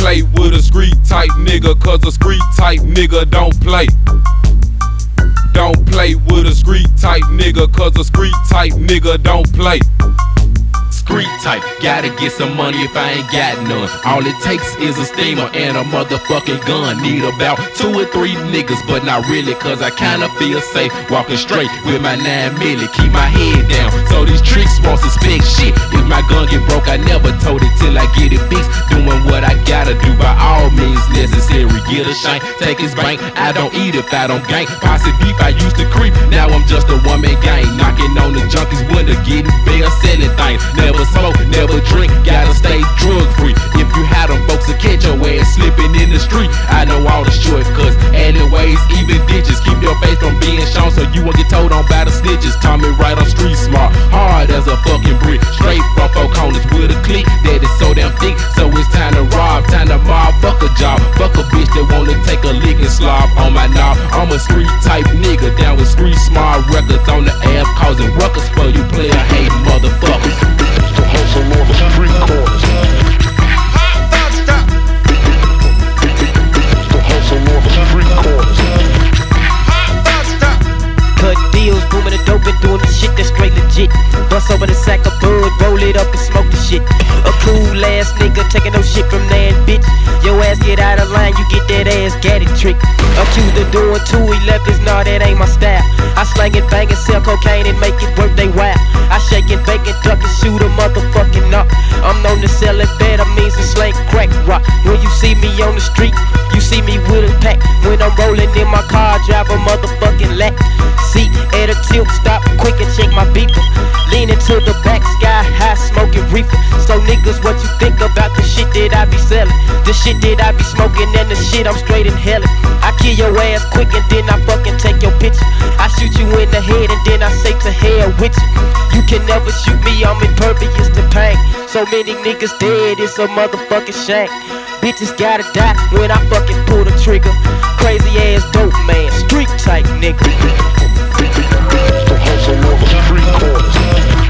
play with a street type nigga, cause a street type nigga don't play. Don't play with a street type nigga, cause a street type nigga don't play. Street type, gotta get some money if I ain't got none. All it takes is a steamer and a motherfucking gun. Need about 2 or 3 niggas, but not really, cause I kinda feel safe walking straight with my 9 milli. Keep my head down, so these tricks won't suspect shit. If my gun get broke, I never told it till I get it fixed. Doing what I gotta do by all means necessary. Get a shank, take his bank. I don't eat if I don't gang. Posse beef, I used to creep, now I'm just a one-man gang. Knocking on the junkies window, getting bail, selling things. Never smoke, never drink, gotta stay drug free. If you had them folks to catch your ass slipping in the street, I know all the shortcuts, alleyways, even ditches. Keep your face from being shown so you won't get told on by the snitches. Tommy right on street smart, hard as a fucking brick. Straight from 4 corners with a click that is so damn thick. So it's time to rob, time to mob, fuck a job. Fuck a bitch that wanna take a lick and slob on my knob. I'm a street type nigga, down with street smart records on the app, causing ruckus for you player hating motherfuckers. The hustle on the street corners. The hustle on the street corners. Cutting deals, booming the dope and doing the shit that's straight legit. Bust over the sack of bud, roll it up and smoke the shit. A cool ass nigga taking no shit from nan, bitch. Your ass get out of line, you get that ass gaddy trick. Accused of doing 211s, nah, that ain't my style. I slang and bang and sell cocaine and make it worth they while. I shake and bake and duck and shoot a motherfucking up. I'm known to sell amphetamines and slang crack rock. When you see me on the street, you see me with a pack. When I'm rolling in my car, drive a motherfucking lack. Seat at a tilt, stop quick and check my beeper. Leaning to the back, sky high, smoking reefer. So niggas, what you think about the shit that I be selling? The shit that I be smoking and the shit I'm straight inhaling. I kill your ass quick and then I fucking take your picture. I shoot you in the head and then I say to hell with you. You can never shoot me, I'm impervious to pain. So many niggas dead, it's a motherfucking shame. Bitches gotta die when I fucking pull the trigger. Crazy ass dope man, street type nigga. The hustle on the street corners.